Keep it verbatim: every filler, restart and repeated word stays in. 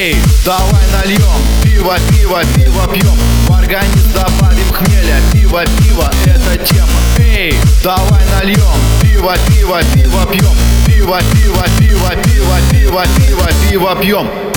Эй, давай нальем пиво, пиво, пиво пьем. В организм добавим хмеля. Пиво, пиво, это тема. Эй, давай нальем пиво, пиво, пиво пьем. Пиво, пиво, пиво, пиво, пиво, пиво, пиво пьем.